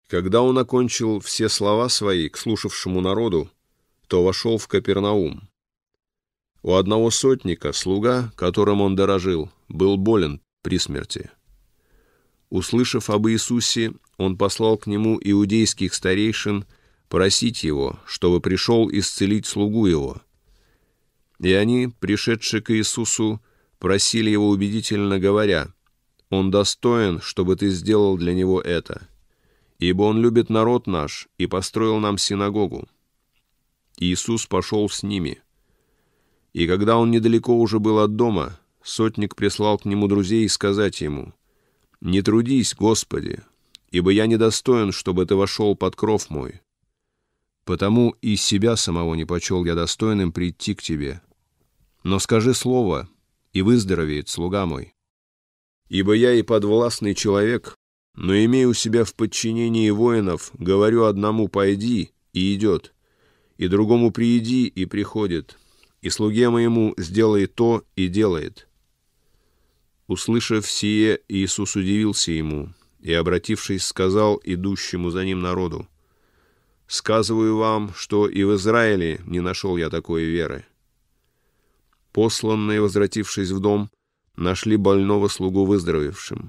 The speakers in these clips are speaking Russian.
Когда он окончил все слова свои к слушавшему народу, то вошел в Капернаум. У одного сотника, слуга, которым он дорожил, был болен при смерти. Услышав об Иисусе, он послал к нему иудейских старейшин просить его, чтобы пришел исцелить слугу его. И они, пришедшие к Иисусу, просили его убедительно, говоря: «Он достоин, чтобы ты сделал для него это, ибо он любит народ наш и построил нам синагогу». Иисус пошел с ними. И когда он недалеко уже был от дома, сотник прислал к нему друзей сказать ему: «Не трудись, Господи, ибо я недостоин, чтобы ты вошел под кров мой. Потому и себя самого не почел я достойным прийти к тебе. Но скажи слово, и выздоровеет слуга мой. Ибо я и подвластный человек, но имею себя в подчинении воинов, говорю одному: пойди, и идет, и другому: прииди, и приходит, и слуге моему: сделай то, и делает». Услышав сие, Иисус удивился ему и, обратившись, сказал идущему за ним народу: «Сказываю вам, что и в Израиле не нашел я такой веры». Посланные, возвратившись в дом, нашли больного слугу выздоровевшим.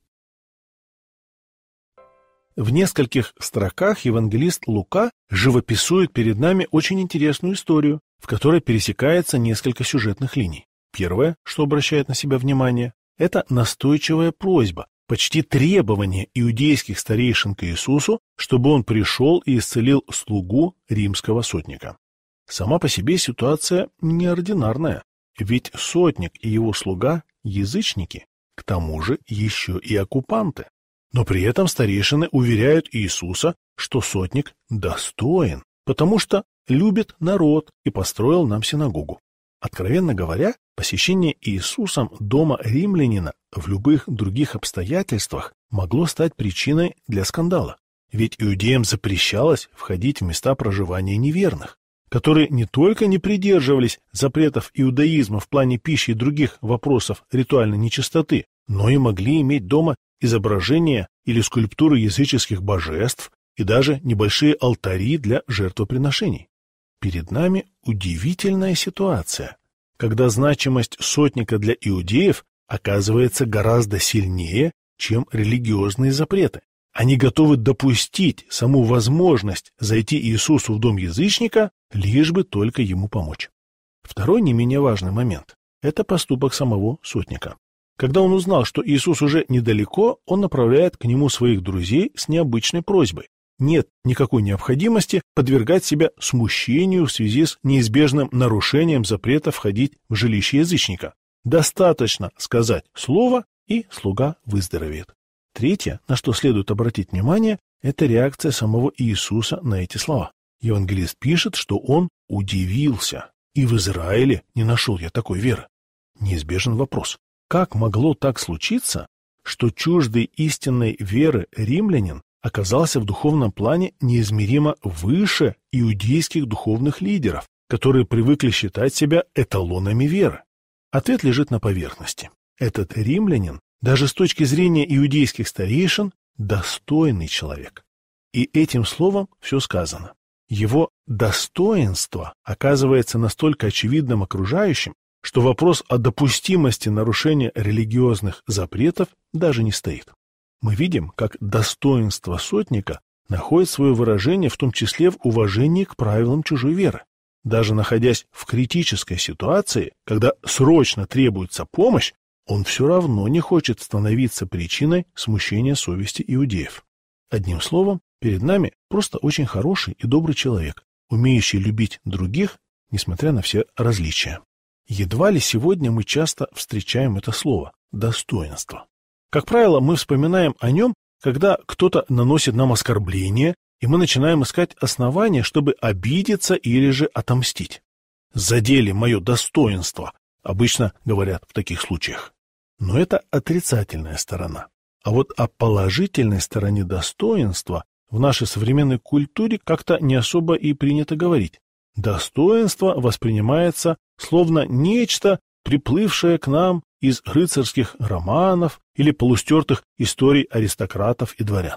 В нескольких строках евангелист Лука живописует перед нами очень интересную историю, в которой пересекается несколько сюжетных линий. Первое, что обращает на себя внимание, это настойчивая просьба, почти требование иудейских старейшин к Иисусу, чтобы он пришел и исцелил слугу римского сотника. Сама по себе ситуация неординарная, ведь сотник и его слуга – язычники, к тому же еще и оккупанты. Но при этом старейшины уверяют Иисуса, что сотник достоин, потому что любит народ и построил нам синагогу. Откровенно говоря, посещение Иисусом дома римлянина в любых других обстоятельствах могло стать причиной для скандала. Ведь иудеям запрещалось входить в места проживания неверных, которые не только не придерживались запретов иудаизма в плане пищи и других вопросов ритуальной нечистоты, но и могли иметь дома изображения или скульптуры языческих божеств и даже небольшие алтари для жертвоприношений. Перед нами удивительная ситуация, когда значимость сотника для иудеев оказывается гораздо сильнее, чем религиозные запреты. Они готовы допустить саму возможность зайти Иисусу в дом язычника, лишь бы только ему помочь. Второй не менее важный момент – это поступок самого сотника. Когда он узнал, что Иисус уже недалеко, он направляет к нему своих друзей с необычной просьбой. Нет никакой необходимости подвергать себя смущению в связи с неизбежным нарушением запрета входить в жилище язычника. Достаточно сказать слово, и слуга выздоровеет. Третье, на что следует обратить внимание, это реакция самого Иисуса на эти слова. Евангелист пишет, что он удивился, и в Израиле не нашел я такой веры. Неизбежен вопрос: как могло так случиться, что чуждый истинной веры римлянин оказался в духовном плане неизмеримо выше иудейских духовных лидеров, которые привыкли считать себя эталонами веры? Ответ лежит на поверхности. Этот римлянин, даже с точки зрения иудейских старейшин, достойный человек. И этим словом все сказано. Его достоинство оказывается настолько очевидным окружающим, что вопрос о допустимости нарушения религиозных запретов даже не стоит. Мы видим, как достоинство сотника находит свое выражение в том числе в уважении к правилам чужой веры. Даже находясь в критической ситуации, когда срочно требуется помощь, он все равно не хочет становиться причиной смущения совести иудеев. Одним словом, перед нами просто очень хороший и добрый человек, умеющий любить других, несмотря на все различия. Едва ли сегодня мы часто встречаем это слово «достоинство». Как правило, мы вспоминаем о нем, когда кто-то наносит нам оскорбление, и мы начинаем искать основания, чтобы обидеться или же отомстить. «Задели мое достоинство», обычно говорят в таких случаях. Но это отрицательная сторона. А вот о положительной стороне достоинства в нашей современной культуре как-то не особо и принято говорить. Достоинство воспринимается словно нечто, приплывшее к нам из рыцарских романов или полустертых историй аристократов и дворян.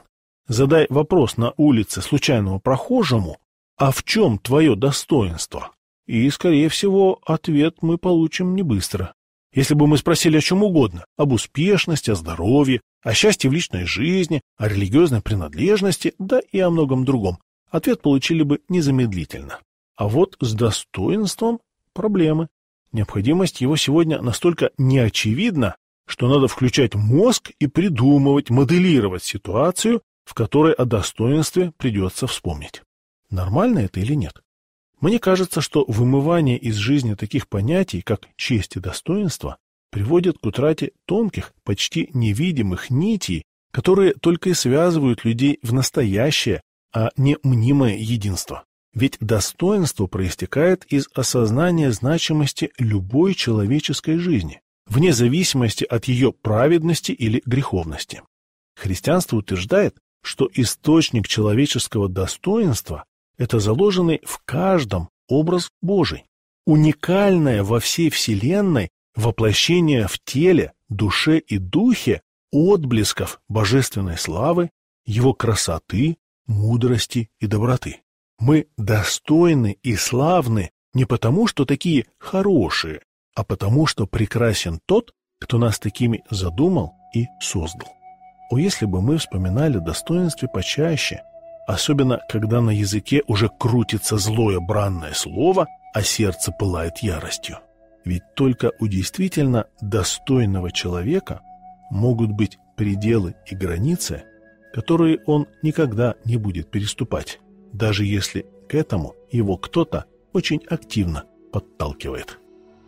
Задай вопрос на улице случайному прохожему: «А в чем твое достоинство?» И, скорее всего, ответ мы получим не быстро. Если бы мы спросили о чем угодно, об успешности, о здоровье, о счастье в личной жизни, о религиозной принадлежности, да и о многом другом, ответ получили бы незамедлительно. А вот с достоинством проблемы. Необходимость его сегодня настолько неочевидна, что надо включать мозг и придумывать, моделировать ситуацию, в которой о достоинстве придется вспомнить. Нормально это или нет? Мне кажется, что вымывание из жизни таких понятий, как честь и достоинство, приводит к утрате тонких, почти невидимых нитей, которые только и связывают людей в настоящее, а не мнимое единство. Ведь достоинство проистекает из осознания значимости любой человеческой жизни, вне зависимости от ее праведности или греховности. Христианство утверждает, что источник человеческого достоинства – это заложенный в каждом образ Божий, уникальное во всей Вселенной воплощение в теле, душе и духе отблесков божественной славы, его красоты, мудрости и доброты. Мы достойны и славны не потому, что такие хорошие, а потому, что прекрасен тот, кто нас такими задумал и создал. О, если бы мы вспоминали о достоинстве почаще, особенно когда на языке уже крутится злое бранное слово, а сердце пылает яростью. Ведь только у действительно достойного человека могут быть пределы и границы, которые он никогда не будет переступать, даже если к этому его кто-то очень активно подталкивает.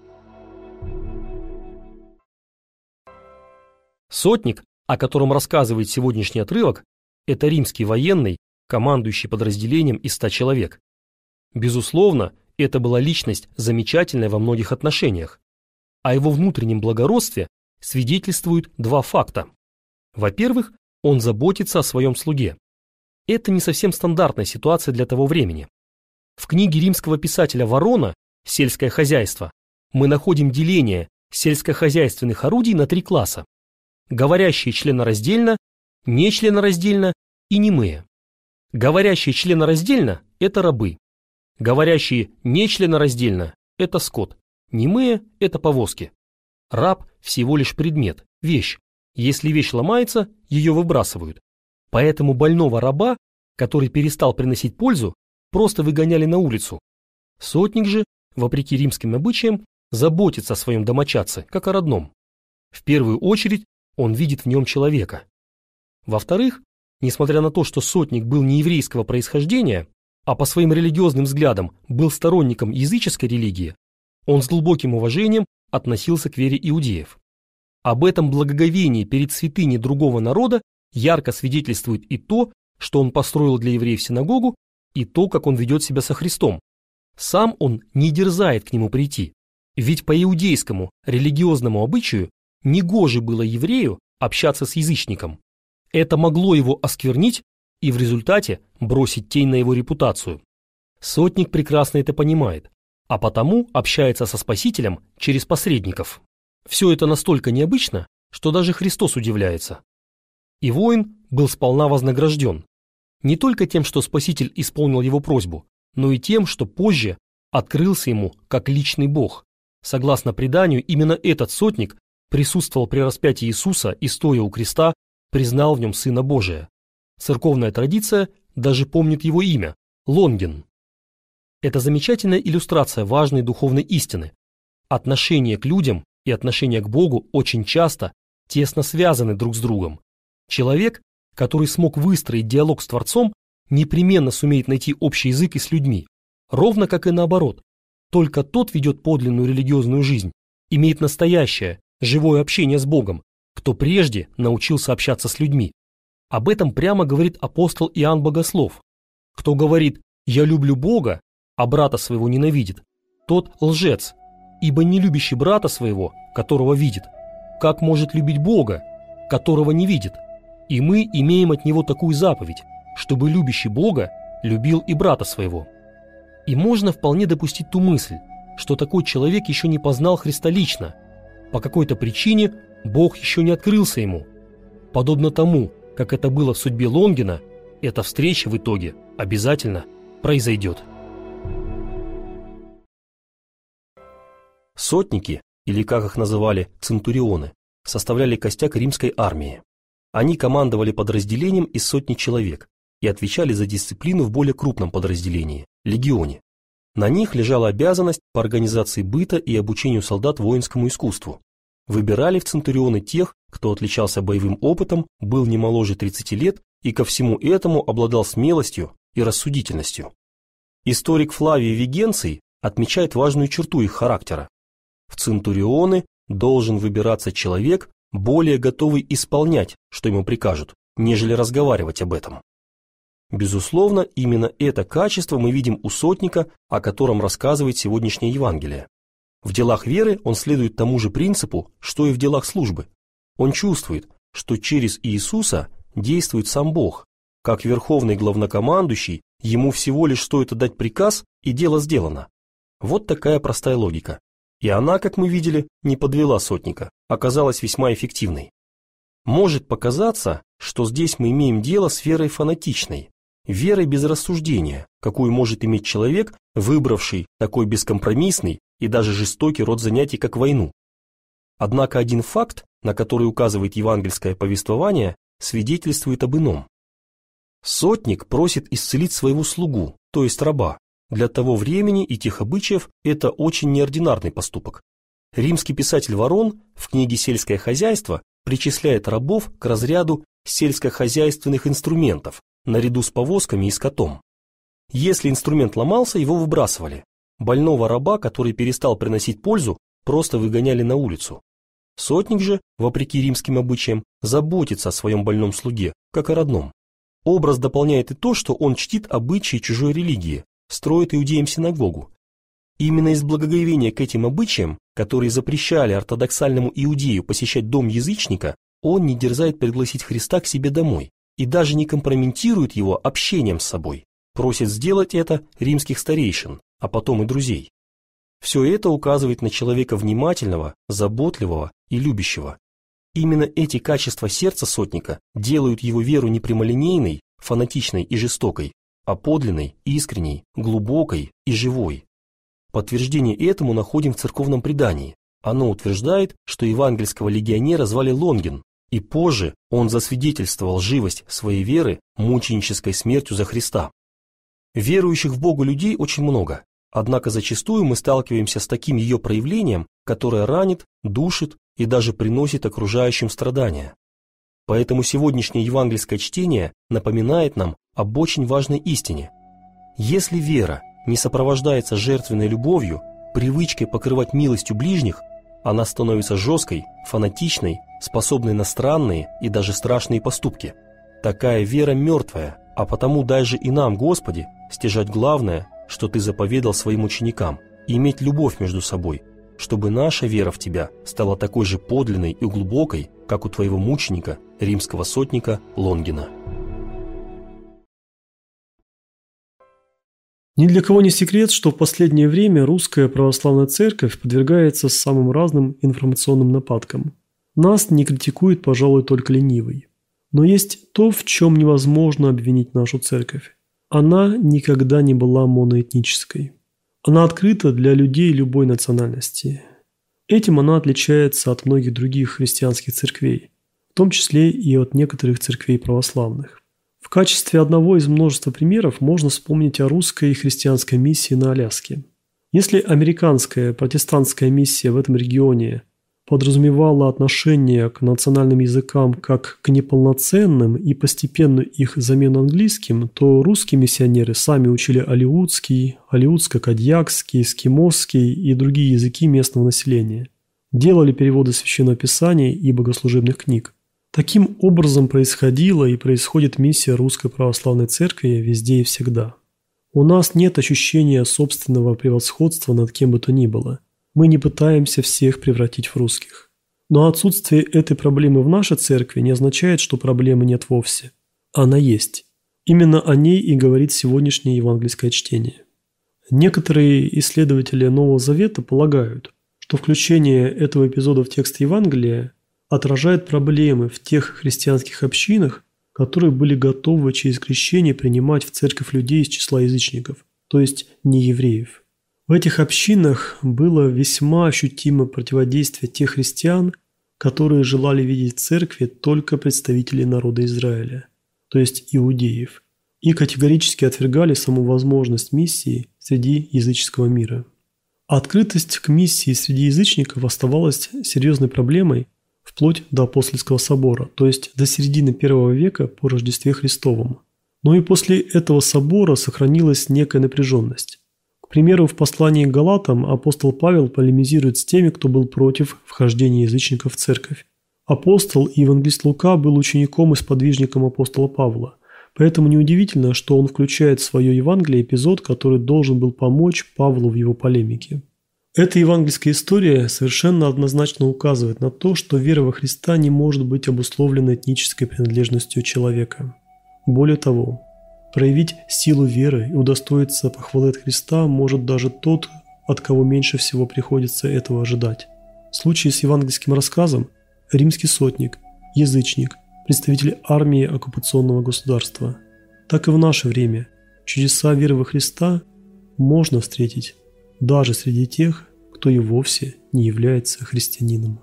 Сотник, о котором рассказывает сегодняшний отрывок, это римский военный, командующий подразделением из 100 человек. Безусловно, это была личность замечательная во многих отношениях. О его внутреннем благородстве свидетельствуют два факта. Во-первых, он заботится о своем слуге. Это не совсем стандартная ситуация для того времени. В книге римского писателя Варона «Сельское хозяйство» мы находим деление сельскохозяйственных орудий на 3 класса: говорящие членораздельно, нечленораздельно и немые. Говорящие членораздельно – это рабы. Говорящие нечленораздельно – это скот. Немые – это повозки. Раб – всего лишь предмет, вещь. Если вещь ломается, ее выбрасывают. Поэтому больного раба, который перестал приносить пользу, просто выгоняли на улицу. Сотник же, вопреки римским обычаям, заботится о своем домочадце, как о родном. В первую очередь он видит в нем человека. Во-вторых, несмотря на то, что сотник был не еврейского происхождения, а по своим религиозным взглядам был сторонником языческой религии, он с глубоким уважением относился к вере иудеев. Об этом благоговении перед святыней другого народа ярко свидетельствует и то, что он построил для евреев синагогу, и то, как он ведет себя со Христом. Сам он не дерзает к нему прийти, ведь по иудейскому религиозному обычаю негоже было еврею общаться с язычником. Это могло его осквернить и в результате бросить тень на его репутацию. Сотник прекрасно это понимает, а потому общается со Спасителем через посредников. Все это настолько необычно, что даже Христос удивляется. И воин был сполна вознагражден. Не только тем, что Спаситель исполнил его просьбу, но и тем, что позже открылся ему как личный Бог. Согласно преданию, именно этот сотник присутствовал при распятии Иисуса и, стоя у креста, признал в нем Сына Божия. Церковная традиция даже помнит его имя – Лонгин. Это замечательная иллюстрация важной духовной истины. Отношение к людям и отношение к Богу очень часто тесно связаны друг с другом. Человек, который смог выстроить диалог с Творцом, непременно сумеет найти общий язык и с людьми, ровно как и наоборот. Только тот ведет подлинную религиозную жизнь, имеет настоящее, живое общение с Богом, кто прежде научился общаться с людьми. Об этом прямо говорит апостол Иоанн Богослов. Кто говорит «я люблю Бога», а брата своего ненавидит, тот лжец, ибо не любящий брата своего, которого видит, как может любить Бога, которого не видит? И мы имеем от него такую заповедь, чтобы любящий Бога любил и брата своего. И можно вполне допустить ту мысль, что такой человек еще не познал Христа лично. По какой-то причине Бог еще не открылся ему. Подобно тому, как это было в судьбе Лонгина, эта встреча в итоге обязательно произойдет. Сотники, или как их называли центурионы, составляли костяк римской армии. Они командовали подразделением из сотни человек и отвечали за дисциплину в более крупном подразделении – легионе. На них лежала обязанность по организации быта и обучению солдат воинскому искусству. Выбирали в центурионы тех, кто отличался боевым опытом, был не моложе 30 лет и ко всему этому обладал смелостью и рассудительностью. Историк Флавий Вигенций отмечает важную черту их характера. В центурионы должен выбираться человек, более готовый исполнять, что ему прикажут, нежели разговаривать об этом. Безусловно, именно это качество мы видим у сотника, о котором рассказывает сегодняшнее Евангелие. В делах веры он следует тому же принципу, что и в делах службы. Он чувствует, что через Иисуса действует сам Бог. Как верховный главнокомандующий, ему всего лишь стоит отдать приказ, и дело сделано. Вот такая простая логика. И она, как мы видели, не подвела сотника, оказалась весьма эффективной. Может показаться, что здесь мы имеем дело с верой фанатичной, верой без рассуждения, какую может иметь человек, выбравший такой бескомпромиссный и даже жестокий род занятий, как войну. Однако один факт, на который указывает евангельское повествование, свидетельствует об ином. Сотник просит исцелить своего слугу, то есть раба. Для того времени и тех обычаев это очень неординарный поступок. Римский писатель Варон в книге «Сельское хозяйство» причисляет рабов к разряду сельскохозяйственных инструментов, наряду с повозками и скотом. Если инструмент ломался, его выбрасывали. Больного раба, который перестал приносить пользу, просто выгоняли на улицу. Сотник же, вопреки римским обычаям, заботится о своем больном слуге, как о родном. Образ дополняет и то, что он чтит обычаи чужой религии, строит иудеям синагогу. Именно из благоговения к этим обычаям, которые запрещали ортодоксальному иудею посещать дом язычника, он не дерзает пригласить Христа к себе домой и даже не компрометирует его общением с собой, просит сделать это римских старейшин, а потом и друзей. Все это указывает на человека внимательного, заботливого и любящего. Именно эти качества сердца сотника делают его веру не прямолинейной, фанатичной и жестокой, а подлинной, искренней, глубокой и живой. Подтверждение этому находим в церковном предании. Оно утверждает, что евангельского легионера звали Лонгин, и позже он засвидетельствовал живость своей веры мученической смертью за Христа. Верующих в Бога людей очень много, однако зачастую мы сталкиваемся с таким ее проявлением, которое ранит, душит и даже приносит окружающим страдания. Поэтому сегодняшнее евангельское чтение напоминает нам об очень важной истине. Если вера не сопровождается жертвенной любовью, привычкой покрывать милостью ближних, она становится жесткой, фанатичной, способной на странные и даже страшные поступки. Такая вера мертвая, а потому дай же и нам, Господи, стяжать главное, что Ты заповедал своим ученикам, и иметь любовь между собой, чтобы наша вера в Тебя стала такой же подлинной и глубокой, как у Твоего мученика, римского сотника Лонгина. Ни для кого не секрет, что в последнее время русская православная церковь подвергается самым разным информационным нападкам. Нас не критикует, пожалуй, только ленивый. Но есть то, в чем невозможно обвинить нашу церковь. Она никогда не была моноэтнической. Она открыта для людей любой национальности. Этим она отличается от многих других христианских церквей, в том числе и от некоторых церквей православных. В качестве одного из множества примеров можно вспомнить о русской и христианской миссии на Аляске. Если американская протестантская миссия в этом регионе подразумевала отношение к национальным языкам как к неполноценным и постепенную их замену английским, то русские миссионеры сами учили алеутский, алеутско-кадьякский, эскимосский и другие языки местного населения. Делали переводы Священного Писания и богослужебных книг. Таким образом происходила и происходит миссия Русской Православной Церкви везде и всегда. У нас нет ощущения собственного превосходства над кем бы то ни было. Мы не пытаемся всех превратить в русских. Но отсутствие этой проблемы в нашей церкви не означает, что проблемы нет вовсе. Она есть. Именно о ней и говорит сегодняшнее евангельское чтение. Некоторые исследователи Нового Завета полагают, что включение этого эпизода в текст Евангелия отражает проблемы в тех христианских общинах, которые были готовы через крещение принимать в церковь людей из числа язычников, то есть неевреев. В этих общинах было весьма ощутимо противодействие тех христиан, которые желали видеть в церкви только представителей народа Израиля, то есть иудеев, и категорически отвергали саму возможность миссии среди языческого мира. Открытость к миссии среди язычников оставалась серьезной проблемой вплоть до апостольского собора, то есть до середины I века по Рождестве Христовом. Но и после этого собора сохранилась некая напряженность. К примеру, в послании к Галатам апостол Павел полемизирует с теми, кто был против вхождения язычников в церковь. Апостол и евангелист Лука был учеником и сподвижником апостола Павла, поэтому неудивительно, что он включает в свое Евангелие эпизод, который должен был помочь Павлу в его полемике. Эта евангельская история совершенно однозначно указывает на то, что вера во Христа не может быть обусловлена этнической принадлежностью человека. Более того, проявить силу веры и удостоиться похвалы от Христа может даже тот, от кого меньше всего приходится этого ожидать. В случае с евангельским рассказом римский сотник, язычник, представитель армии оккупационного государства. Так и в наше время чудеса веры во Христа можно встретить даже среди тех, кто и вовсе не является христианином.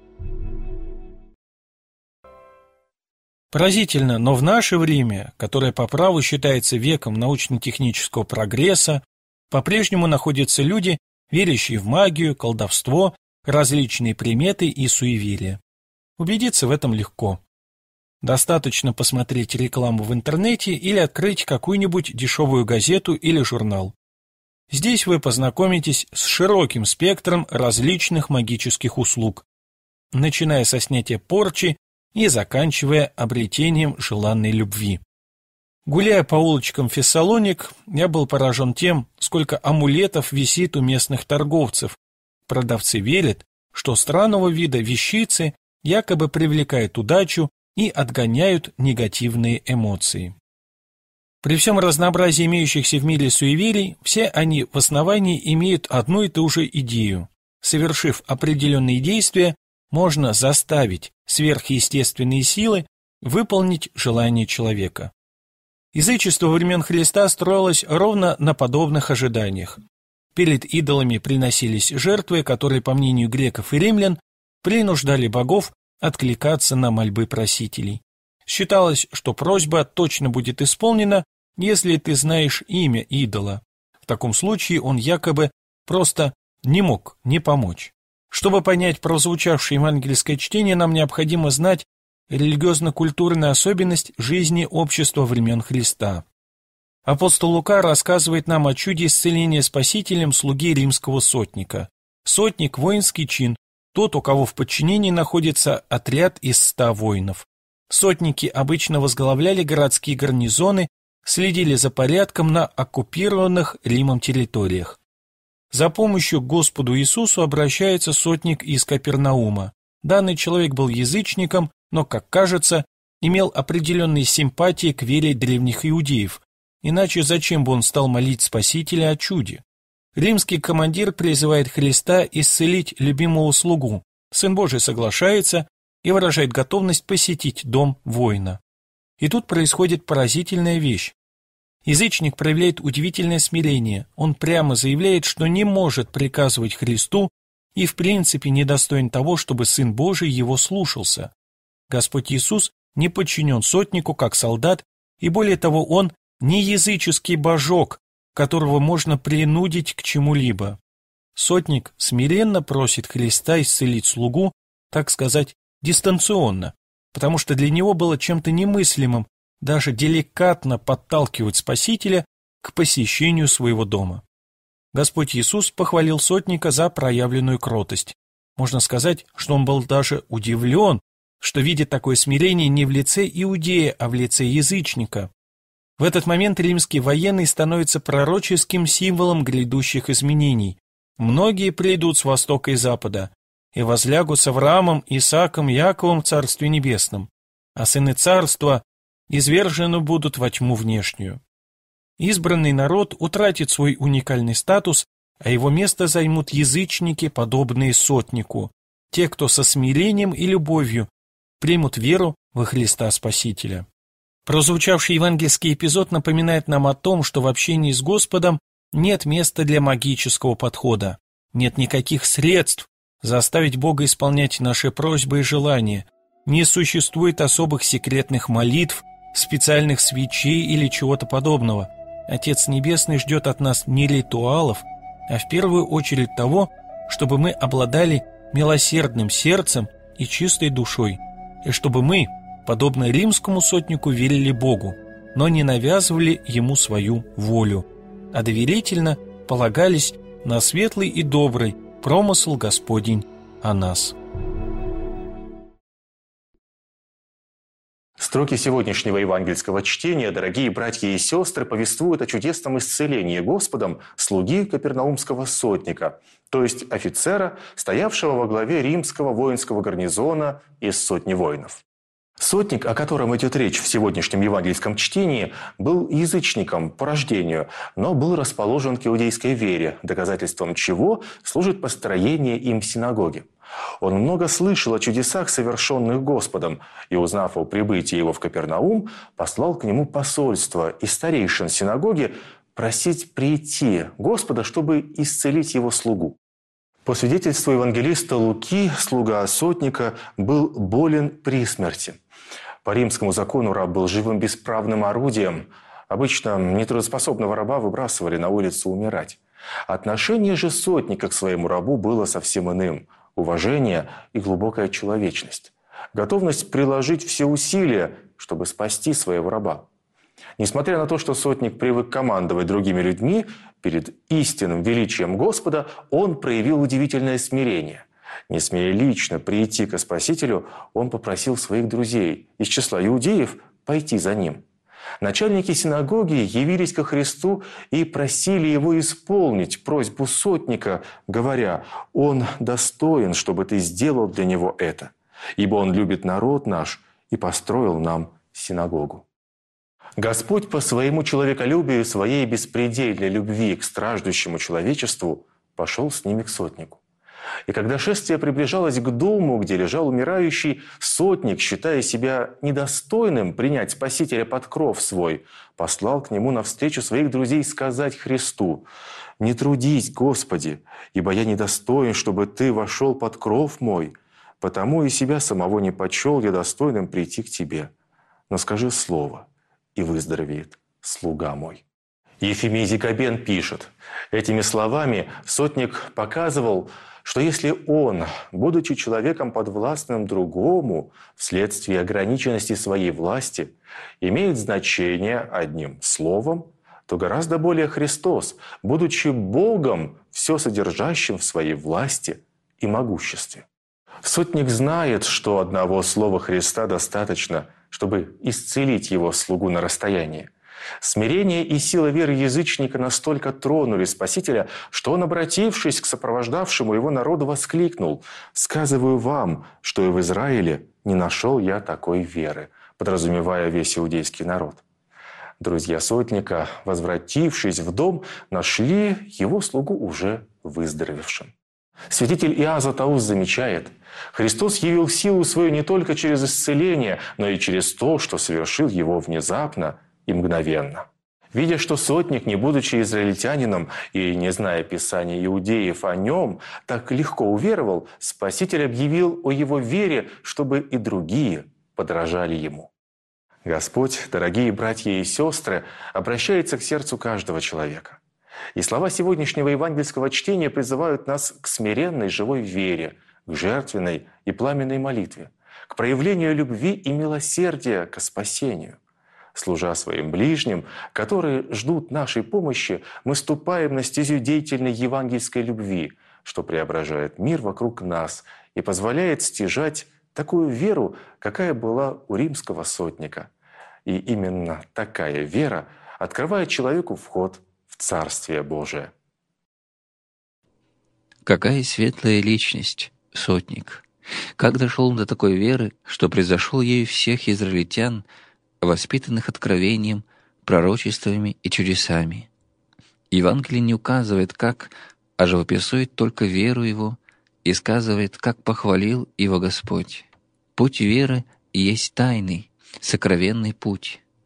Поразительно, но в наше время, которое по праву считается веком научно-технического прогресса, по-прежнему находятся люди, верящие в магию, колдовство, различные приметы и суеверия. Убедиться в этом легко. Достаточно посмотреть рекламу в интернете или открыть какую-нибудь дешевую газету или журнал. Здесь вы познакомитесь с широким спектром различных магических услуг, начиная со снятия порчи и заканчивая обретением желанной любви. Гуляя по улочкам Фессалоник, я был поражен тем, сколько амулетов висит у местных торговцев. Продавцы верят, что странного вида вещицы якобы привлекают удачу и отгоняют негативные эмоции. При всем разнообразии имеющихся в мире суеверий, все они в основании имеют одну и ту же идею. Совершив определенные действия, можно заставить сверхъестественные силы выполнить желание человека. Язычество времен Христа строилось ровно на подобных ожиданиях. Перед идолами приносились жертвы, которые, по мнению греков и римлян, принуждали богов откликаться на мольбы просителей. Считалось, что просьба точно будет исполнена, если ты знаешь имя идола. В таком случае он якобы просто не мог не помочь. Чтобы понять прозвучавшее евангельское чтение, нам необходимо знать религиозно-культурную особенность жизни общества времен Христа. Апостол Лука рассказывает нам о чуде исцеления Спасителем слуги римского сотника. Сотник – воинский чин, тот, у кого в подчинении находится отряд из 100 воинов. Сотники обычно возглавляли городские гарнизоны, следили за порядком на оккупированных Римом территориях. За помощью к Господу Иисусу обращается сотник из Капернаума. Данный человек был язычником, но, как кажется, имел определенные симпатии к вере древних иудеев, иначе зачем бы он стал молить Спасителя о чуде? Римский командир призывает Христа исцелить любимого слугу. Сын Божий соглашается и выражает готовность посетить дом воина. И тут происходит поразительная вещь. Язычник проявляет удивительное смирение. Он прямо заявляет, что не может приказывать Христу и в принципе недостоин того, чтобы Сын Божий его слушался. Господь Иисус не подчинен сотнику как солдат, и более того, он не языческий божок, которого можно принудить к чему-либо. Сотник смиренно просит Христа исцелить слугу, так сказать, дистанционно, потому что для него было чем-то немыслимым даже деликатно подталкивать Спасителя к посещению своего дома. Господь Иисус похвалил сотника за проявленную кротость. Можно сказать, что он был даже удивлен, что видит такое смирение не в лице иудея, а в лице язычника. В этот момент римский военный становится пророческим символом грядущих изменений. Многие придут с востока и запада и возлягут с Авраамом, Исааком, Яковом в Царстве Небесном, а сыны царства извержены будут во тьму внешнюю. Избранный народ утратит свой уникальный статус, а его место займут язычники, подобные сотнику, те, кто со смирением и любовью примут веру во Христа Спасителя. Прозвучавший евангельский эпизод напоминает нам о том, что в общении с Господом нет места для магического подхода, нет никаких средств заставить Бога исполнять наши просьбы и желания, не существует особых секретных молитв, специальных свечей или чего-то подобного. Отец Небесный ждет от нас не ритуалов, а в первую очередь того, чтобы мы обладали милосердным сердцем и чистой душой, и чтобы мы, подобно римскому сотнику, верили Богу, но не навязывали Ему свою волю, а доверительно полагались на светлый и добрый промысл Господень о нас. Строки сегодняшнего евангельского чтения, дорогие братья и сестры, повествуют о чудесном исцелении Господом слуги капернаумского сотника, то есть офицера, стоявшего во главе римского воинского гарнизона из сотни воинов. Сотник, о котором идет речь в сегодняшнем евангельском чтении, был язычником по рождению, но был расположен к иудейской вере, доказательством чего служит построение им синагоги. Он много слышал о чудесах, совершенных Господом, и, узнав о прибытии его в Капернаум, послал к нему посольство из старейшин синагоги просить прийти Господа, чтобы исцелить его слугу. По свидетельству евангелиста Луки, слуга сотника был болен при смерти. По римскому закону раб был живым бесправным орудием. Обычно нетрудоспособного раба выбрасывали на улицу умирать. Отношение же сотника к своему рабу было совсем иным – уважение и глубокая человечность. Готовность приложить все усилия, чтобы спасти своего раба. Несмотря на то, что сотник привык командовать другими людьми, перед истинным величием Господа он проявил удивительное смирение. Не смея лично прийти ко Спасителю, он попросил своих друзей из числа иудеев пойти за ним. Начальники синагоги явились ко Христу и просили его исполнить просьбу сотника, говоря: «Он достоин, чтобы ты сделал для него это, ибо он любит народ наш и построил нам синагогу». Господь по своему человеколюбию и своей беспредельной любви к страждущему человечеству пошел с ними к сотнику. И когда шествие приближалось к дому, где лежал умирающий, сотник, считая себя недостойным принять Спасителя под кров свой, послал к нему навстречу своих друзей сказать Христу: «Не трудись, Господи, ибо я недостоин, чтобы Ты вошел под кров мой, потому и себя самого не почел я достойным прийти к Тебе. Но скажи слово, и выздоровеет слуга мой». Ефимий Зикобен пишет: этими словами сотник показывал, что если он, будучи человеком подвластным другому, вследствие ограниченности своей власти, имеет значение одним словом, то гораздо более Христос, будучи Богом, все содержащим в своей власти и могуществе. Сотник знает, что одного слова Христа достаточно, чтобы исцелить его слугу на расстоянии. Смирение и сила веры язычника настолько тронули Спасителя, что он, обратившись к сопровождавшему его народу, воскликнул: «Сказываю вам, что и в Израиле не нашел я такой веры», подразумевая весь иудейский народ. Друзья сотника, возвратившись в дом, нашли его слугу уже выздоровевшим. Святитель Иоанн Златоуст замечает: Христос явил силу свою не только через исцеление, но и через то, что совершил его внезапно и мгновенно. Видя, что сотник, не будучи израильтянином и не зная Писания иудеев о нем, так легко уверовал, Спаситель объявил о его вере, чтобы и другие подражали ему. Господь, дорогие братья и сестры, обращается к сердцу каждого человека. И слова сегодняшнего евангельского чтения призывают нас к смиренной живой вере, к жертвенной и пламенной молитве, к проявлению любви и милосердия ко спасению. Служа своим ближним, которые ждут нашей помощи, мы ступаем на стезю деятельной евангельской любви, что преображает мир вокруг нас и позволяет стяжать такую веру, какая была у римского сотника. И именно такая вера открывает человеку вход в Царствие Божие. Какая светлая личность, сотник! Как дошел он до такой веры, что превзошел ею всех израильтян, воспитанных откровением, пророчествами и чудесами. Евангелие не указывает, как, а живописует только веру его и сказывает, как похвалил его Господь. Путь веры есть тайный, сокровенный путь.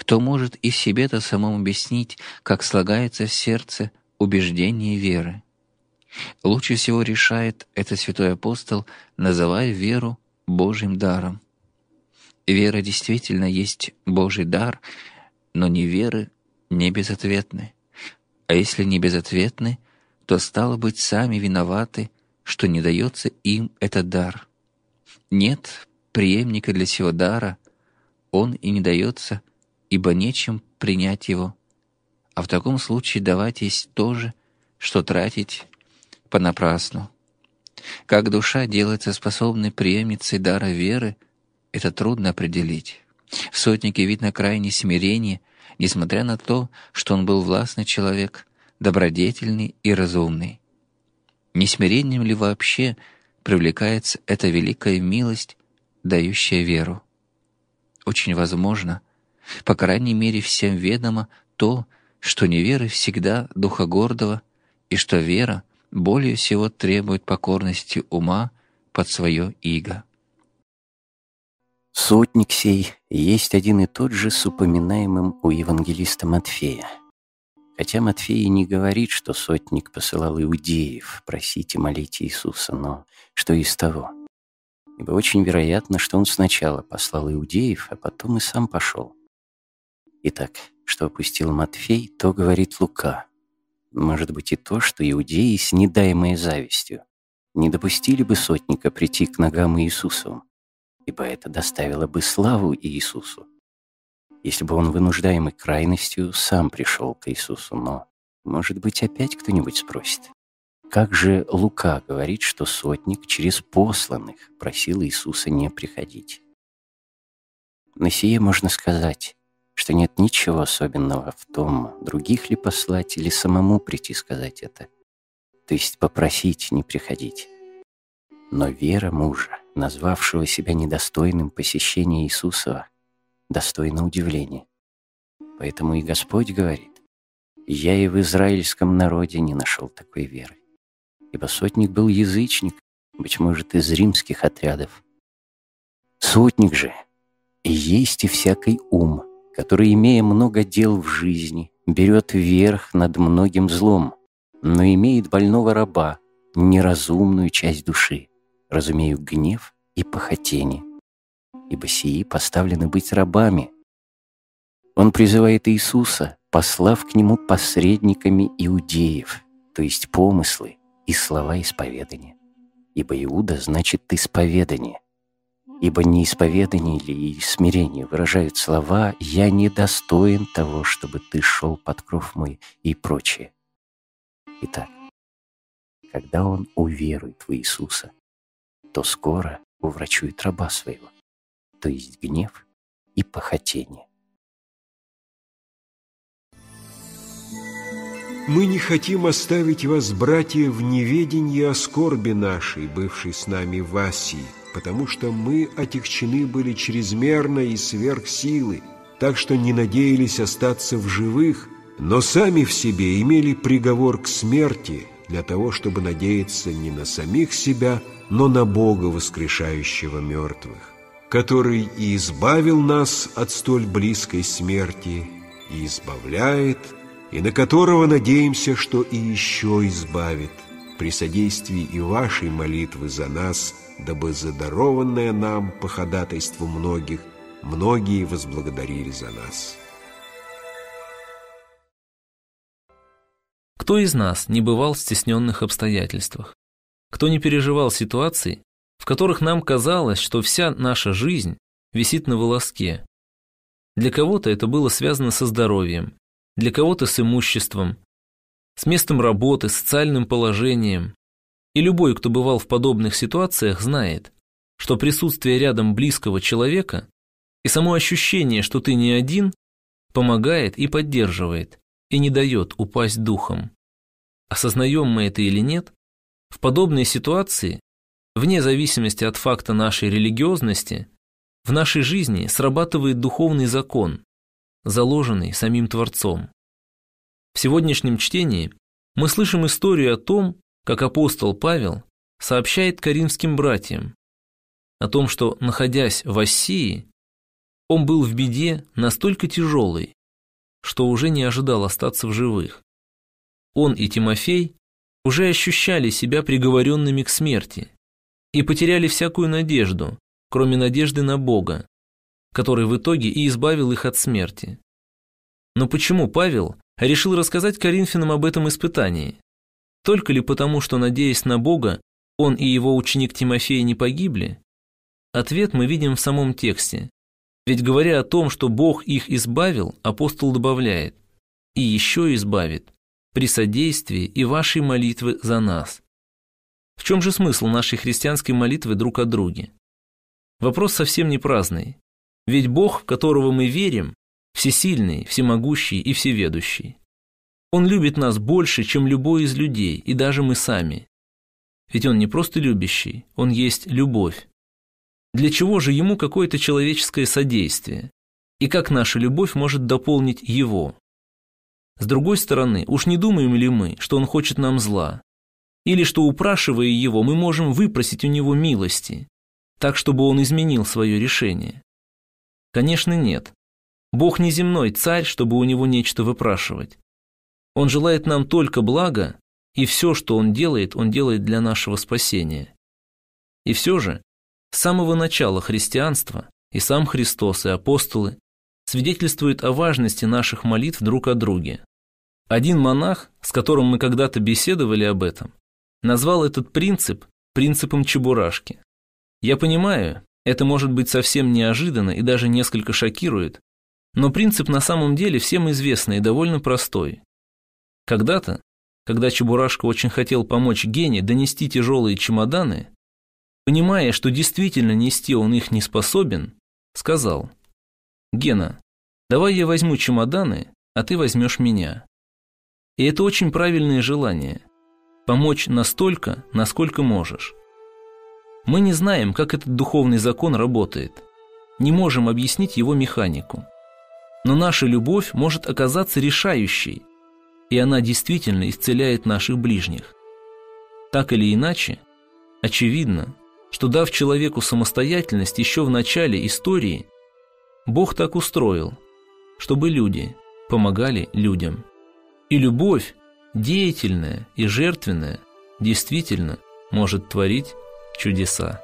Кто может и себе-то самому объяснить, как слагается в сердце убеждение веры? Лучше всего решает это святой апостол, называя веру Божьим даром. Вера действительно есть Божий дар, но неверы не безответны. А если не безответны, то, стало быть, сами виноваты, что не дается им этот дар. Нет преемника для сего дара, он и не дается, ибо нечем принять его. А в таком случае давать есть то же, что тратить понапрасну. Как душа делается способной преемницей дара веры, это трудно определить. В сотнике видно крайнее смирение, несмотря на то, что он был властный человек, добродетельный и разумный. Не смирением ли вообще привлекается эта великая милость, дающая веру? Очень возможно, по крайней мере всем ведомо то, что невера всегда духа гордого, и что вера более всего требует покорности ума под свое иго. Сотник сей есть один и тот же с упоминаемым у евангелиста Матфея. Хотя Матфей не говорит, что сотник посылал иудеев просить и молить Иисуса, но что из того? Ибо очень вероятно, что он сначала послал иудеев, а потом и сам пошел. Итак, что опустил Матфей, то говорит Лука. Может быть и то, что иудеи, снедаемые завистью, не допустили бы сотника прийти к ногам Иисусовым, ибо это доставило бы славу Иисусу, если бы он, вынуждаемый крайностью, сам пришел к Иисусу. Но, может быть, опять кто-нибудь спросит, как же Лука говорит, что сотник через посланных просил Иисуса не приходить? На сие можно сказать, что нет ничего особенного в том, других ли послать или самому прийти сказать это, то есть попросить не приходить. Но вера мужа, назвавшего себя недостойным посещения Иисусова, достойна удивления. Поэтому и Господь говорит: «Я и в израильском народе не нашел такой веры». Ибо сотник был язычник, быть может, из римских отрядов. Сотник же и есть и всякий ум, который, имея много дел в жизни, берет верх над многим злом, но имеет больного раба, неразумную часть души, разумею гнев и похотение, ибо сии поставлены быть рабами. Он призывает Иисуса, послав к нему посредниками иудеев, то есть помыслы и слова исповедания. Ибо Иуда значит исповедание. Ибо не исповедание ли и смирение выражают слова «я недостоин того, чтобы ты шел под кров мой» и прочее. Итак, когда он уверует в Иисуса, то скоро уврачует раба своего, то есть гнев и похотение. Мы не хотим оставить вас, братья, в неведении о скорби нашей, бывшей с нами в Асии, потому что мы отягчены были чрезмерно и сверх силы, так что не надеялись остаться в живых, но сами в себе имели приговор к смерти для того, чтобы надеяться не на самих себя, но на Бога, воскрешающего мертвых, который и избавил нас от столь близкой смерти, и избавляет, и на которого надеемся, что и еще избавит, при содействии и вашей молитвы за нас, дабы задарованное нам по ходатайству многих, многие возблагодарили за нас. Кто из нас не бывал в стесненных обстоятельствах? Кто не переживал ситуаций, в которых нам казалось, что вся наша жизнь висит на волоске? Для кого-то это было связано со здоровьем, для кого-то с имуществом, с местом работы, социальным положением. И любой, кто бывал в подобных ситуациях, знает, что присутствие рядом близкого человека и само ощущение, что ты не один, помогает и поддерживает, и не дает упасть духом. Осознаем мы это или нет, в подобной ситуации, вне зависимости от факта нашей религиозности, в нашей жизни срабатывает духовный закон, заложенный самим Творцом. В сегодняшнем чтении мы слышим историю о том, как апостол Павел сообщает коринфским братьям о том, что, находясь в Ассии, Он был в беде настолько тяжелой, что уже не ожидал остаться в живых. Он и Тимофей уже ощущали себя приговоренными к смерти и потеряли всякую надежду, кроме надежды на Бога, который в итоге и избавил их от смерти. Но почему Павел решил рассказать Коринфянам об этом испытании? Только ли потому, что, надеясь на Бога, он и его ученик Тимофей не погибли? Ответ мы видим в самом тексте. Ведь говоря о том, что Бог их избавил, апостол добавляет: «И еще избавит при содействии и вашей молитвы за нас». В чем же смысл нашей христианской молитвы друг о друге? Вопрос совсем не праздный. Ведь Бог, в которого мы верим, всесильный, всемогущий и всеведущий. Он любит нас больше, чем любой из людей, и даже мы сами. Ведь Он не просто любящий, Он есть любовь. Для чего же Ему какое-то человеческое содействие? И как наша любовь может дополнить Его? С другой стороны, уж не думаем ли мы, что Он хочет нам зла? Или что, упрашивая Его, мы можем выпросить у Него милости, так, чтобы Он изменил свое решение? Конечно, нет. Бог не земной царь, чтобы у Него нечто выпрашивать. Он желает нам только блага, и все, что Он делает для нашего спасения. И все же, с самого начала христианства и сам Христос, и апостолы свидетельствуют о важности наших молитв друг о друге. Один монах, с которым мы когда-то беседовали об этом, назвал этот принцип принципом Чебурашки. Я понимаю, это может быть совсем неожиданно и даже несколько шокирует, но принцип на самом деле всем известный и довольно простой. Когда-то, когда Чебурашка очень хотел помочь Гене донести тяжелые чемоданы, понимая, что действительно нести он их не способен, сказал: «Гена, давай я возьму чемоданы, а ты возьмешь меня». И это очень правильное желание – помочь настолько, насколько можешь. Мы не знаем, как этот духовный закон работает, не можем объяснить его механику. Но наша любовь может оказаться решающей, и она действительно исцеляет наших ближних. Так или иначе, очевидно, что, дав человеку самостоятельность еще в начале истории, Бог так устроил, чтобы люди помогали людям. И любовь, деятельная и жертвенная, действительно может творить чудеса.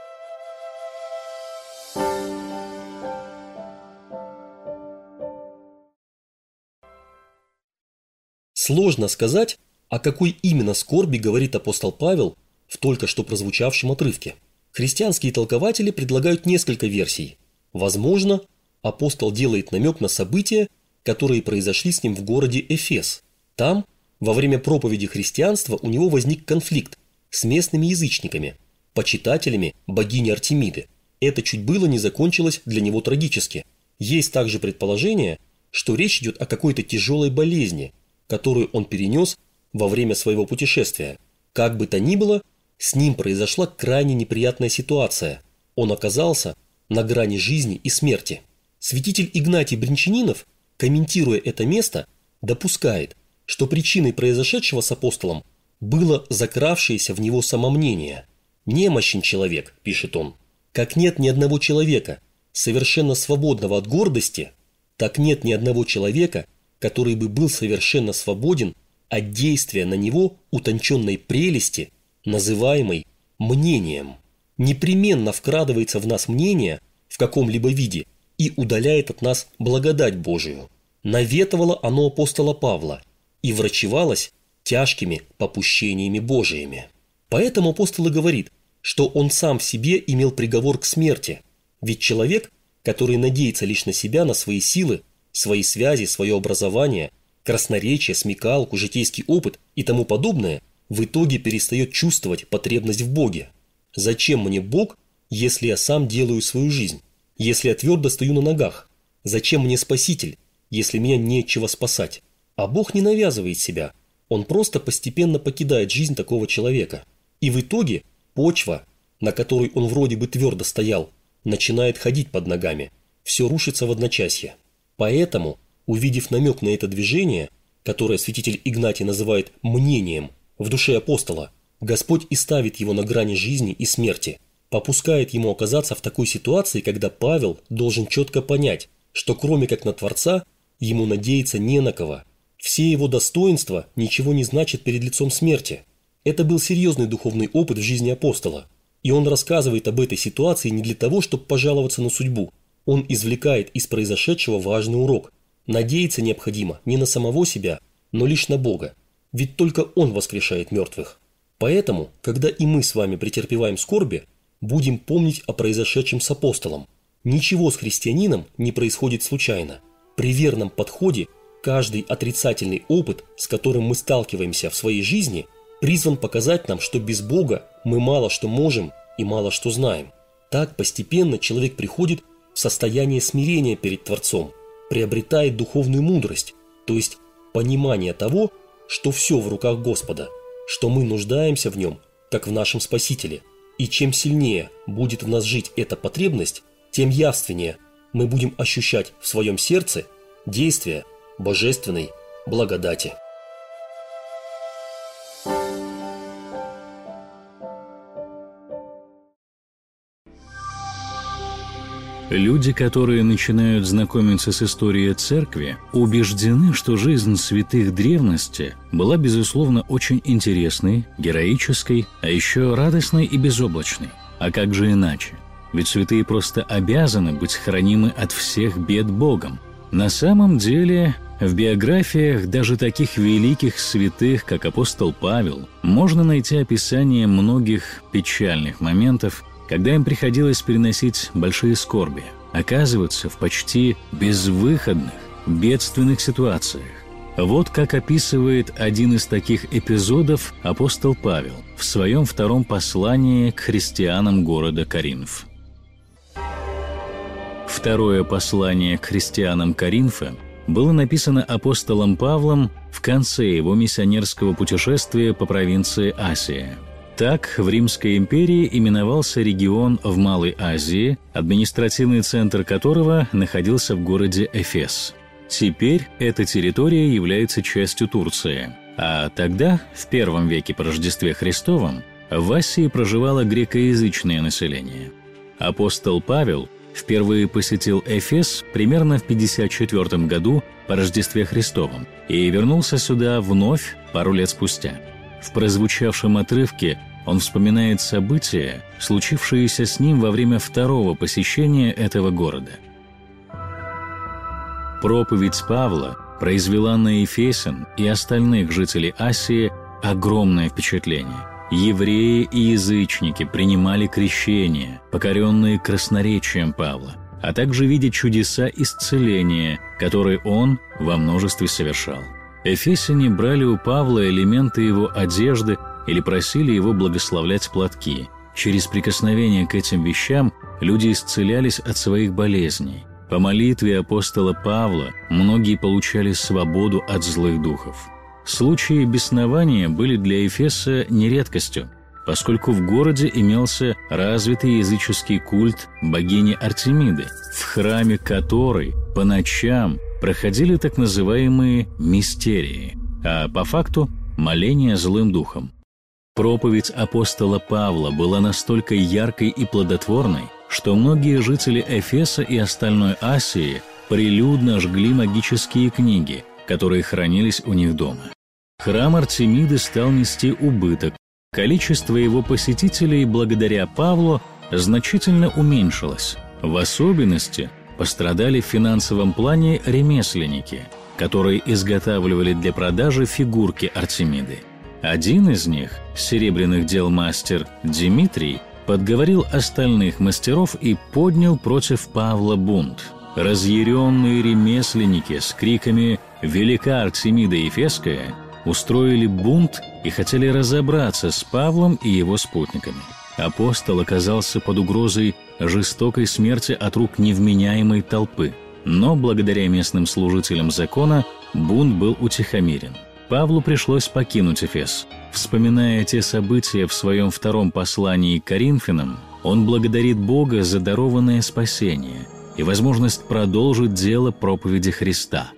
Сложно сказать, о какой именно скорби говорит апостол Павел в только что прозвучавшем отрывке. Христианские толкователи предлагают несколько версий. Возможно, апостол делает намек на события, которые произошли с ним в городе Эфес. Там, во время проповеди христианства, у него возник конфликт с местными язычниками, почитателями богини Артемиды. Это чуть было не закончилось для него трагически. Есть также предположение, что речь идет о какой-то тяжелой болезни, которую он перенес во время своего путешествия. Как бы то ни было, с ним произошла крайне неприятная ситуация. Он оказался на грани жизни и смерти. Святитель Игнатий Бринчанинов, комментируя это место, допускает, что причиной произошедшего с апостолом было закравшееся в него самомнение. «Немощен человек», – пишет он, – «как нет ни одного человека, совершенно свободного от гордости, так нет ни одного человека, который бы был совершенно свободен от действия на него утонченной прелести, называемой мнением. Непременно вкрадывается в нас мнение в каком-либо виде и удаляет от нас благодать Божию. Наветовало оно апостола Павла и врачевалось тяжкими попущениями Божиими». Поэтому апостол и говорит, что он сам в себе имел приговор к смерти, ведь человек, который надеется лишь на себя, на свои силы, свои связи, свое образование, красноречие, смекалку, житейский опыт и тому подобное, в итоге перестает чувствовать потребность в Боге. Зачем мне Бог, если я сам делаю свою жизнь, если я твердо стою на ногах? Зачем мне Спаситель, если меня нечего спасать? А Бог не навязывает себя, Он просто постепенно покидает жизнь такого человека. И в итоге почва, на которой он вроде бы твердо стоял, начинает ходить под ногами, все рушится в одночасье. Поэтому, увидев намек на это движение, которое святитель Игнатий называет мнением в душе апостола, Господь и ставит его на грани жизни и смерти, попускает ему оказаться в такой ситуации, когда Павел должен четко понять, что кроме как на Творца, ему надеяться не на кого. Все его достоинства ничего не значат перед лицом смерти. Это был серьезный духовный опыт в жизни апостола. И он рассказывает об этой ситуации не для того, чтобы пожаловаться на судьбу. Он извлекает из произошедшего важный урок. Надеяться необходимо не на самого себя, но лишь на Бога. Ведь только Он воскрешает мертвых. Поэтому, когда и мы с вами претерпеваем скорби, будем помнить о произошедшем с апостолом. Ничего с христианином не происходит случайно. При верном подходе каждый отрицательный опыт, с которым мы сталкиваемся в своей жизни, призван показать нам, что без Бога мы мало что можем и мало что знаем. Так постепенно человек приходит в состояние смирения перед Творцом, приобретает духовную мудрость, то есть понимание того, что все в руках Господа, что мы нуждаемся в Нем, как в нашем Спасителе. И чем сильнее будет в нас жить эта потребность, тем явственнее мы будем ощущать в своем сердце действие божественной благодати. Люди, которые начинают знакомиться с историей церкви, убеждены, что жизнь святых древности была, безусловно, очень интересной, героической, а еще радостной и безоблачной. А как же иначе? Ведь святые просто обязаны быть хранимы от всех бед Богом. На самом деле, в биографиях даже таких великих святых, как апостол Павел, можно найти описание многих печальных моментов, когда им приходилось переносить большие скорби, оказываться в почти безвыходных, бедственных ситуациях. Вот как описывает один из таких эпизодов апостол Павел в своем втором послании к христианам города Коринф. Второе послание к христианам Коринфа было написано апостолом Павлом в конце его миссионерского путешествия по провинции Асия. Так, в Римской империи именовался регион в Малой Азии, административный центр которого находился в городе Эфес. Теперь эта территория является частью Турции. А тогда, в первом веке по Рождестве Христовом, в Асии проживало грекоязычное население. Апостол Павел впервые посетил Эфес примерно в 54 году по Рождестве Христовом и вернулся сюда вновь пару лет спустя. В прозвучавшем отрывке он вспоминает события, случившиеся с ним во время второго посещения этого города. Проповедь Павла произвела на ефесян и остальных жителей Асии огромное впечатление. Евреи и язычники принимали крещение, покоренные красноречием Павла, а также видя чудеса исцеления, которые он во множестве совершал. Эфесяне брали у Павла элементы его одежды или просили его благословлять платки. Через прикосновение к этим вещам люди исцелялись от своих болезней. По молитве апостола Павла многие получали свободу от злых духов. Случаи беснования были для Эфеса не редкостью, поскольку в городе имелся развитый языческий культ богини Артемиды, в храме которой по ночам проходили так называемые мистерии, а по факту моление злым духом. Проповедь апостола Павла была настолько яркой и плодотворной, что многие жители Эфеса и остальной Асии прилюдно жгли магические книги, которые хранились у них дома. Храм Артемиды стал нести убыток. Количество его посетителей благодаря Павлу значительно уменьшилось. В особенности пострадали в финансовом плане ремесленники, которые изготавливали для продажи фигурки Артемиды. Один из них, серебряных дел мастер Димитрий, подговорил остальных мастеров и поднял против Павла бунт. Разъяренные ремесленники с криками «Велика Артемида Ефесская» устроили бунт и хотели разобраться с Павлом и его спутниками. Апостол оказался под угрозой жестокой смерти от рук невменяемой толпы, но благодаря местным служителям закона бунт был утихомирен. Павлу пришлось покинуть Эфес. Вспоминая те события в своем втором послании к Коринфянам, он благодарит Бога за дарованное спасение и возможность продолжить дело проповеди Христа.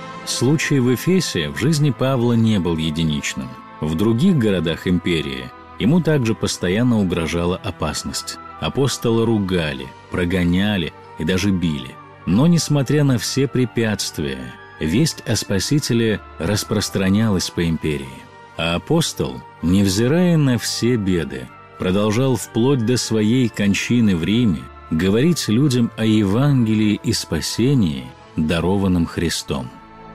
Случай в Эфесе в жизни Павла не был единичным. В других городах империи Ему также постоянно угрожала опасность. Апостола ругали, прогоняли и даже били. Но, несмотря на все препятствия, весть о Спасителе распространялась по империи. А апостол, невзирая на все беды, продолжал вплоть до своей кончины в Риме говорить людям о Евангелии и спасении, дарованном Христом.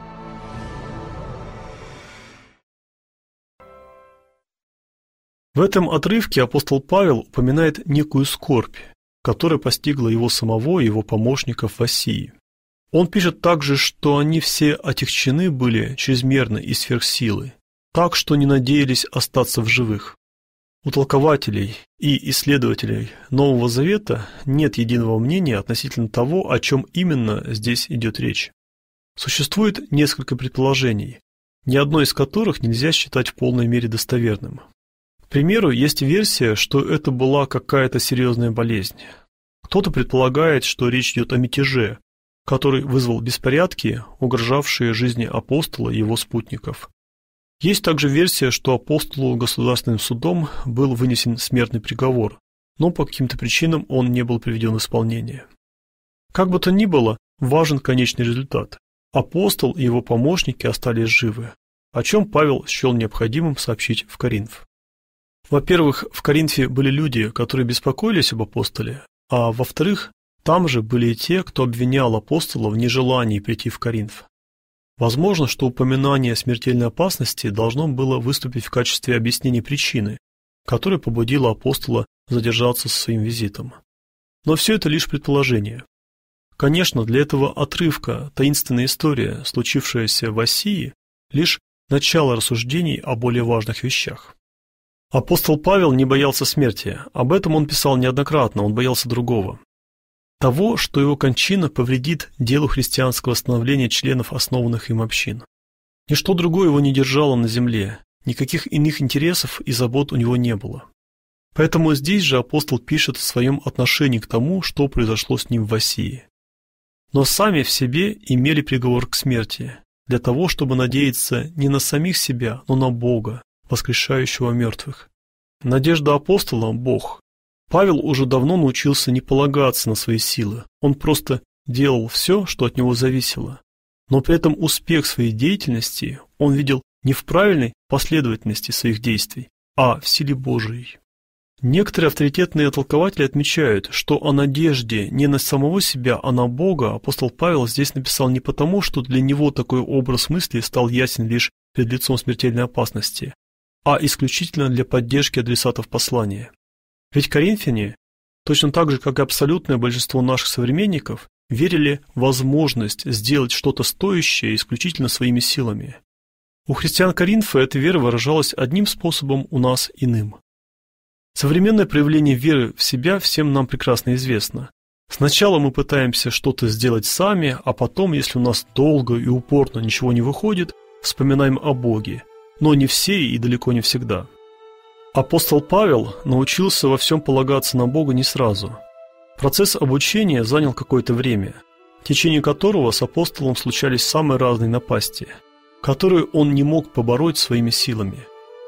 В этом отрывке апостол Павел упоминает некую скорбь, которая постигла его самого и его помощников в Асии. Он пишет также, что они все отягчены были чрезмерно и сверхсилы, так что не надеялись остаться в живых. У толкователей и исследователей Нового Завета нет единого мнения относительно того, о чем именно здесь идет речь. Существует несколько предположений, ни одно из которых нельзя считать в полной мере достоверным. К примеру, есть версия, что это была какая-то серьезная болезнь. Кто-то предполагает, что речь идет о мятеже, который вызвал беспорядки, угрожавшие жизни апостола и его спутников. Есть также версия, что апостолу государственным судом был вынесен смертный приговор, но по каким-то причинам он не был приведен в исполнение. Как бы то ни было, важен конечный результат. Апостол и его помощники остались живы, о чем Павел счел необходимым сообщить в Коринф. Во-первых, в Коринфе были люди, которые беспокоились об апостоле, а во-вторых, там же были и те, кто обвинял апостола в нежелании прийти в Коринф. Возможно, что упоминание смертельной опасности должно было выступить в качестве объяснения причины, которая побудила апостола задержаться со своим визитом. Но все это лишь предположение. Конечно, для этого отрывка таинственная история, случившаяся в Асии, лишь начало рассуждений о более важных вещах. Апостол Павел не боялся смерти, об этом он писал неоднократно, он боялся другого. Того, что его кончина повредит делу христианского становления членов основанных им общин. Ничто другое его не держало на земле, никаких иных интересов и забот у него не было. Поэтому здесь же апостол пишет о своем отношении к тому, что произошло с ним в Асии. Но сами в себе имели приговор к смерти, для того, чтобы надеяться не на самих себя, но на Бога, воскрешающего мертвых. Надежда апостола – Бог. Павел уже давно научился не полагаться на свои силы, он просто делал все, что от него зависело. Но при этом успех своей деятельности он видел не в правильной последовательности своих действий, а в силе Божией. Некоторые авторитетные толкователи отмечают, что о надежде не на самого себя, а на Бога апостол Павел здесь написал не потому, что для него такой образ мысли стал ясен лишь перед лицом смертельной опасности, а исключительно для поддержки адресатов послания. Ведь коринфяне, точно так же, как и абсолютное большинство наших современников, верили в возможность сделать что-то стоящее исключительно своими силами. У христиан Коринфа эта вера выражалась одним способом, у нас иным. Современное проявление веры в себя всем нам прекрасно известно. Сначала мы пытаемся что-то сделать сами, а потом, если у нас долго и упорно ничего не выходит, вспоминаем о Боге, но не все и далеко не всегда. Апостол Павел научился во всем полагаться на Бога не сразу. Процесс обучения занял какое-то время, в течение которого с апостолом случались самые разные напасти, которые он не мог побороть своими силами.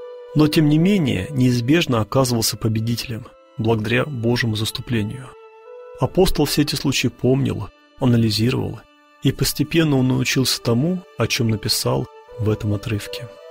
Но тем не менее неизбежно оказывался победителем, благодаря Божьему заступлению. Апостол все эти случаи помнил, анализировал, и постепенно он научился тому, о чем написал в этом отрывке.